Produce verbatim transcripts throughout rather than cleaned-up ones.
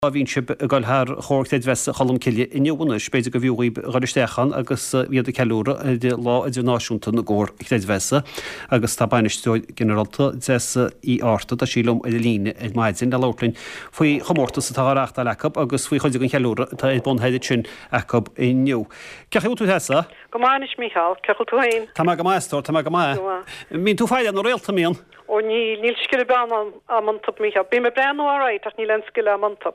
A bhín si gáil thar chóirteid vesa chalam ciile inniuúna spéidir go bhíúí gaiistechan agus iad a ceúra de lá idir náisiúnta na ggóir chréid vesa agus tá bainisteoid generalta de í áta a sílumm i líne ag maididzin le látlinn faoi chomórta sa táreachta lecab agus faoi chuide an cheúra tá ag bonhéidir sin ecab inniu. Ceú tú hesa? Gomáis Michael, ceú tú hain? Tá go maistóir tá go mai. Mín tú fáile an réalta míon? O ní níl skille bran a mantap Michael. Bí me brenn áráit ach ní len skille a mantap.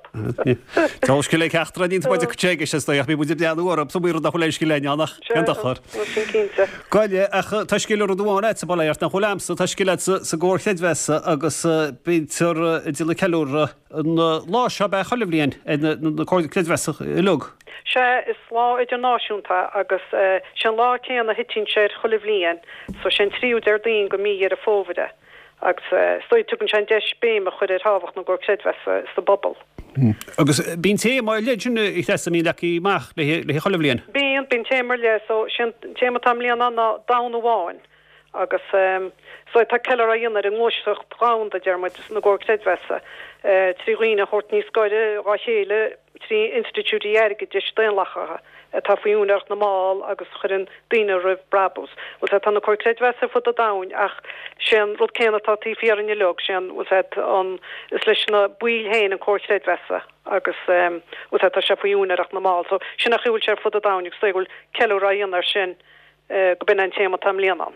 Tá skille ceachtra dín baidir chutéige sé ach bí buidir deanúar sa bíú a choléir skilléineannach gandachar. Gáile tá skillú dúáid sa bailart na cholámsa tá skille sa ggóir cheadvesa agus bítar dile ceúra an lá se be cholimhlíonn na cóir cheadvesa i lug. Se is lá idirnáisiúnta agus sin lá céanna hitín sé cholimhlíonn so sin tríú ar daon go mí ar a fóvide. agus stoi tugann sé deis béim a chud ar hábhacht na ggóir cheadvesa sa bobbal. Agus bín té má leidirna i theasa mí leí meach le cholimhlíonn? Bíon bín témar le so sin téma tam líon anna dána bháin agus so tá ceile a dionar an ngóiseach brán a dearmid na ggóir cheadvesa trí riine hort níos scoide rá chéile trí institútí airige deis déanlachatha tá faúnach na máil agus churin daine rih brabus. Was het an ggóir cheadvesa fud a dain ach sin rud céanna tá tí fiar in lug sin was het an is leis na buil héin an ggóir cheadvesa agus was het a se faúnach na máil so sin nach chuúil sé fud a dain ag stegul ceú raionar sin go bin an téma tam líanam.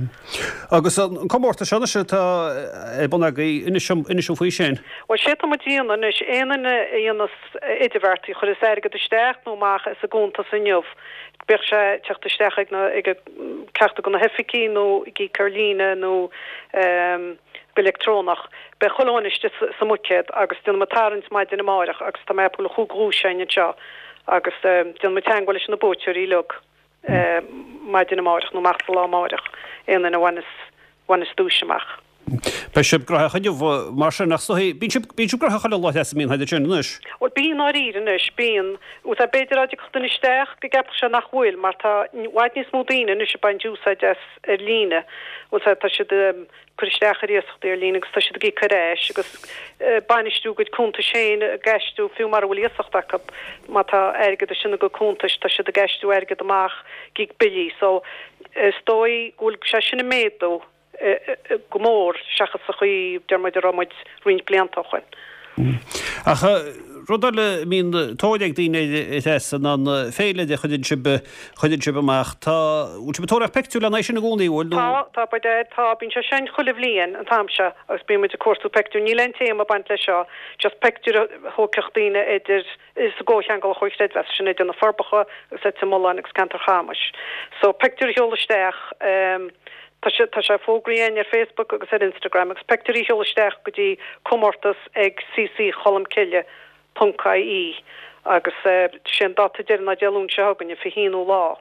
Agus an comórta sena se tá buna inisisiú faoi sin? Well sé tá díana is éanana dionas idirhhartaí chud is aige de steach nóach is a gúnta san jobh. Bech sé teachta steach ag ag ceachta go na heficí nó í Carlína nó beelectrónach be choláiste sa mucéad agus duna matarint maid dina máireach agus tá mépula chugrú sein seo agus duna matangil is na bóteir í lug. Maid dina máireach nó martal lá máireach éana na bhanas dúiseach. Be sib grotha chuineh mar sin nach bín siú grotha chaile lá heasa míon heidir sin nuis? Well bíon á ríris bíon ús a beidir a chutain isteach go gap se nach bhfuil mar tá bhaid níos módaine nu se bain dúsa des ar líne ús tá si chuisteach a réocht ar lína agus tá si gí choréis agus bainistú go cúnta sin geistú fiú mar bhfuil íochta má tá airgad a sinna go cúntais tá si a geistú airgad amach gí bilí so stoi gúil se sinna méadú gomór seachas a chuí dermaid a romaid rint bliantáchain. Ach rudal mín tóideag daine an an féile de chuidir sibbe chuidir sibbe amach tá út betóra pectú le éis sin na gúnaí bhil? Tá tá ba de tá bín se sein cholimhlíonn an tamse agus bí muid a cuasú pectú ní len téma baint le seo just pectú hóceach daine idir is ggócheangal chuisteid wes sin idir na forbacha agus et molan agus cantar chamas. So pectú heolaisteach Tá sé fógraíon ar Facebook agus ar Instagram agus pectorí heolaisteach go dtí comórtas ag c c cholam ciile punca í agus sin data dear na dealún se haganne fi híú lá.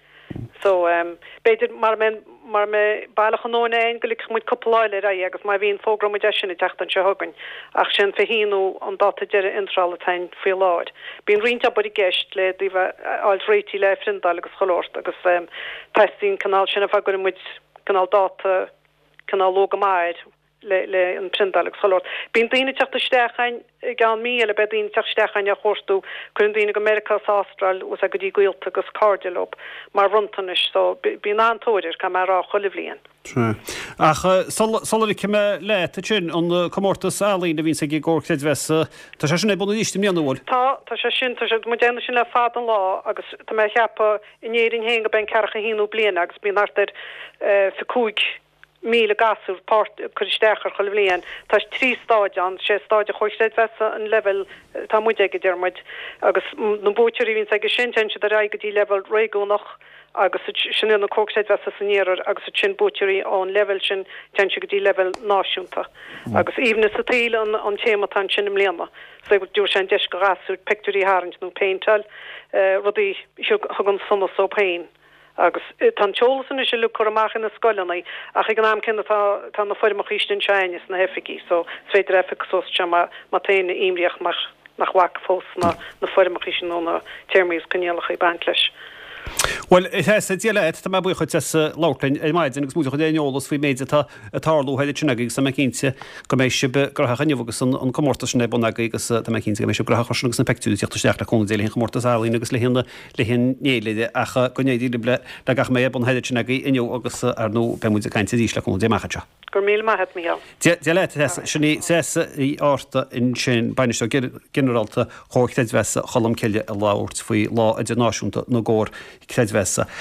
So beidir mar mar me bailach an nóna ein golik muid coppláile ra agus mai bhíon fógram de sin i teachtan se hagann ach sin fi híú an data dear intralatein fi láid. Bín rínta bud i gist le díh áil réití le frindal agus cholórt agus testín canál sin a fa go muid canál data canál logamáid le le an prindal cholórt. Bín daine teachta stechain gan mí le be daine teach stechain a chóstú chun daine go Americas Austral ús a go dtí goilta agus cardialop mar runtanis so bín antóidir cha mar rá cholimhlíonn. Ach solar cime le a sin an comórtas alín a vín sa gí ggóir cheadvesa tá sé sin é buna íiste míanana bhil? Tá tá sé sin tá sé mu déanana sin le fad an lá agus tá mé cheappa inéirin hé go ben cearcha híú bliana agus bín artar fi cúig míle gasú chuisteachar cholimhlíonn tá trí stáidean sé stáide chuisteid vesa an level tá muide go dearmid agus nó búteí vín ag sin ten a ra go dtí level réigúnach agus sin na cógseid vesa sanéar agus sin búteí an level sin ten go dtí level náisiúnta agus íomna sa tíl an an téma tan sin im léama so go dúr sé deis go gasú pectorí háint nó peintal rudí hagann sunna so pein. agus tan cholasan is lu amach in na scoilnaí ach ag an am cinna tá na foiidirach ístin seinis na heficí so féidir efik sos ma téine imriach nach nach wa fós na na foiidirach ísin nó na termís cannealach i bankleis. Well diaile tá bu chuid látain é maidin agus múcha déolalas fao méide tá atálú heidir sinnaigh sa cinse go mééis si grachannegus an commórta sin buna agus cinse mééis grachas na peú tíochtteach chun déile hin chomórta áín agus le hinna le hin néide acha gonéidir ble de gach mé bon heidir sinnaí inniu agus ar nó bemuide caiinte dísle chun déachcha. Gur mí maithe mí. Diaile sinní sé í áta in sin bainiste generalta choirteid wesa cholam ceile a láirt faoi lá a náisiúnta nó ggóir creidhesa.